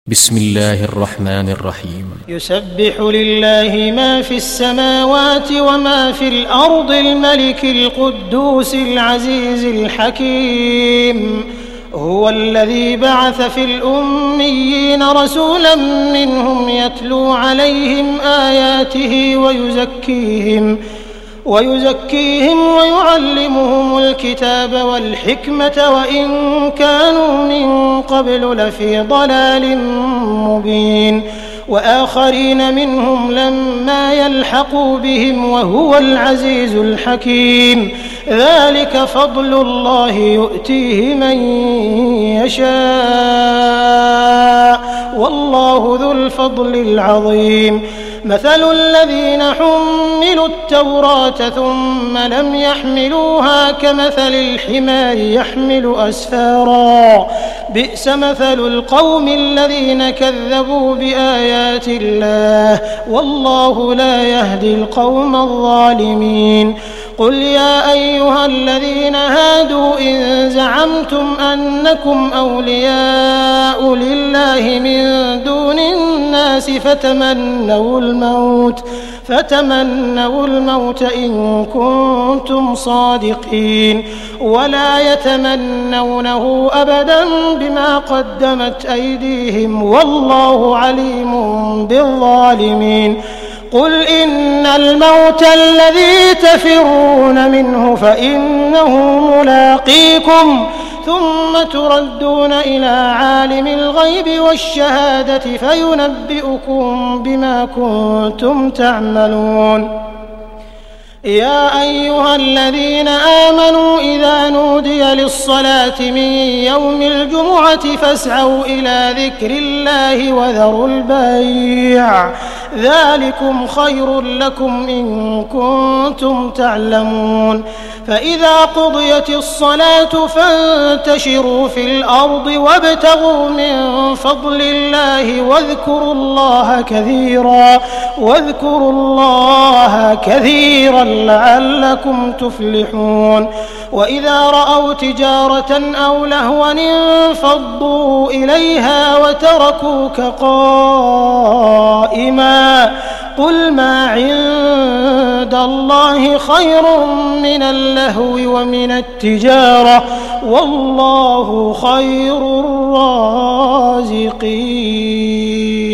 بسم الله الرحمن الرحيم. يسبح لله ما في السماوات وما في الأرض الملك القدوس العزيز الحكيم. هو الذي بعث في الأميين رسولا منهم يتلو عليهم آياته ويزكيهم ويعلمهم الكتاب والحكمة وإن كانوا من قبل لفي ضلال مبين وآخرين منهم لما يلحقوا بهم وهو العزيز الحكيم. ذلك فضل الله يؤتيه من يشاء والله ذو الفضل العظيم. مثل الذين حملوا التوراة ثم لم يحملوها كمثل الحمار يحمل أسفارا بئس مثل القوم الذين كذبوا بآيات الله والله لا يهدي القوم الظالمين. قل يا أيها الذين هادوا إن زعمتم أنكم أولياء لله من دون الناس فتمنوا الموت إن كنتم صادقين ولا يتمنونه أبدا بما قدمت أيديهم والله عليم بالظالمين. قل إن الموت الذي تفرون منه فإنه ملاقيكم ثم تردون إلى عالم الغيب والشهادة فينبئكم بما كنتم تعملون. يا أيها الذين آمنوا إذا نودي للصلاة من يوم الجمعة فاسعوا إلى ذكر الله وذروا البيع ذلكم خير لكم إن كنتم تعلمون. فإذا قضيت الصلاة فانتشروا في الأرض وابتغوا من فضل الله واذكروا الله كثيرا لعلكم تفلحون. وإذا رأوا تجارة أو لهوا انفضوا إليها وتركوك قائما قل ما عند الله خير من اللهو ومن التجارة والله خير الرازقين.